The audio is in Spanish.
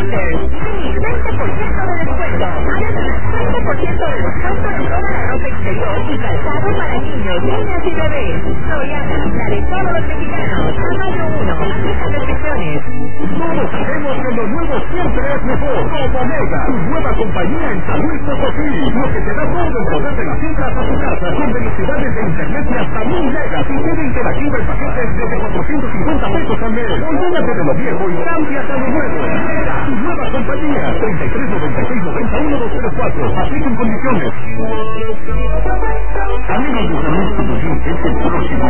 Kinder. Sí, 20% de descuento. Además, 20% de descuento en toda la ropa exterior y calzado para niños, niñas y bebés. Soriana, la de todos los mexicanos. A mayo 1, aplica restricciones. Todos sabemos que lo nuevo siempre es mejor. Como Mega, tu nueva compañía en San Luis Potosí. Lo que te da todo el poder de las cifras a tu casa, con velocidades de internet de hasta 1000 megas y tiene interactivo en paquetes desde 450 pesos al mes. Olvídate de lo viejo y cámbiate a lo nuevo. Mega, tu nueva compañía. 33 96 91 204. Aplica en condiciones. Amigos de San Luis Potosí,